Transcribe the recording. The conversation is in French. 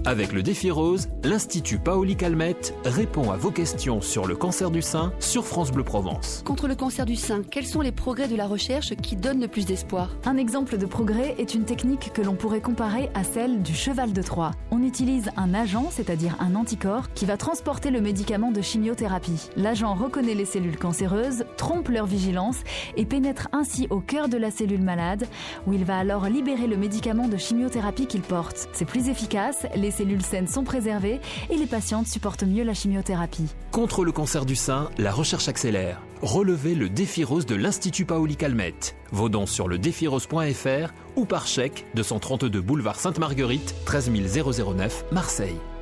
Avec le défi rose, l'Institut Paoli Calmette répond à vos questions sur le cancer du sein sur France Bleu Provence. Contre le cancer du sein, quels sont les progrès de la recherche qui donnent le plus d'espoir? Un exemple de progrès est une technique que l'on pourrait comparer à celle du cheval de Troie. On utilise un agent, c'est-à-dire un anticorps, qui va transporter le médicament de chimiothérapie. L'agent reconnaît les cellules cancéreuses, trompe leur vigilance et pénètre ainsi au cœur de la cellule malade, où il va alors libérer le médicament de chimiothérapie qu'il porte. C'est plus efficace, les cellules saines sont préservées et les patientes supportent mieux la chimiothérapie. Contre le cancer du sein, la recherche accélère. Relevez le défi rose de l'Institut Paoli Calmette. Vos dons sur le défirose.fr ou par chèque 232 boulevard Sainte-Marguerite 13 009 Marseille.